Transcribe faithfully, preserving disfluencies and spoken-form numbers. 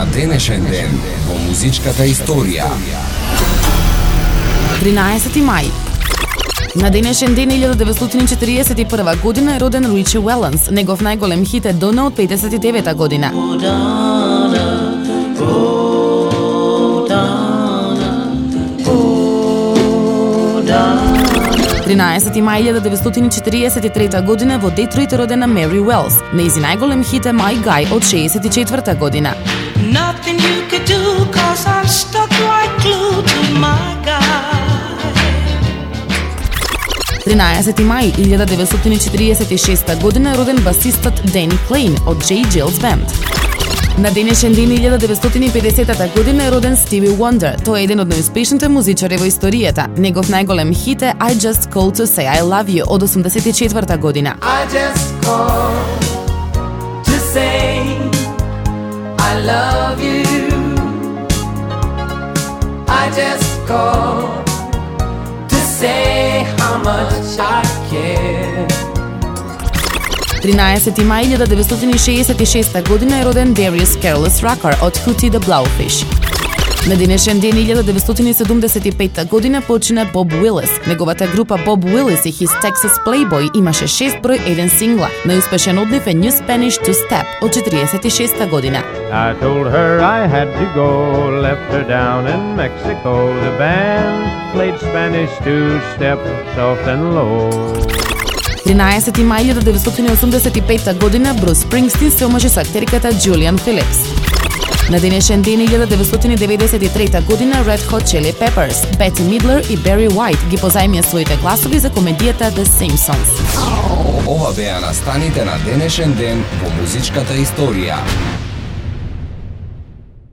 на денешен ден во музичката историја. тринаесети мај. На денешен ден илјада деветстотини четиридесет и прва година е роден Ричи Уеланс. Негов најголем хит е Дона од петдесет и девета година. тринаесети мај илјада деветстотини четиридесет и трета година во Детройт е родена Мери Уелс. Нејзин најголем хит е My Guy од шеесет и четврта година. Nothing you could do, 'cause I'm stuck like glue to my guy. тринаесети мај илјада деветстотини четиридесет и шеста година е роден басистот Дени Клейн од J. Jill's Band. На денешен ден илјада деветстотини и педесета година е роден Стиви Вондер. Тој е еден од најуспешните музичари во историјата. Негов најголем хит е I Just Called to Say I Love You од осумдесет и четврта година. I just called to say I love you. I just called to say how much I care. тринаесети мај илјада деветстотини шеесет и шеста година е роден Darius Careless Rucker од Hootie the Blowfish. На денешен ден илјада деветстотини седумдесет и петта година почина Боб Уилис. Неговата група Bob Willis и His Texas Playboy имаше шест број еден сингла. Најуспешен од нив е New Spanish Two Step од четиридесет и шеста година. I told her I had to go, left her down in Mexico. The band played Spanish two-step, soft and low. тринаесети мај илјада деветстотини осумдесет и петта година Брус Спрингстин се омажи со актерката Джулиан Филипс. На денешен ден илјада деветстотини деветдесет и трета година Red Hot Chili Peppers, Бети Мидлер и Бери Уайт ги позајмија своите гласови за комедијата The Simpsons. Ова беа настаните на денешен ден во музичката историја.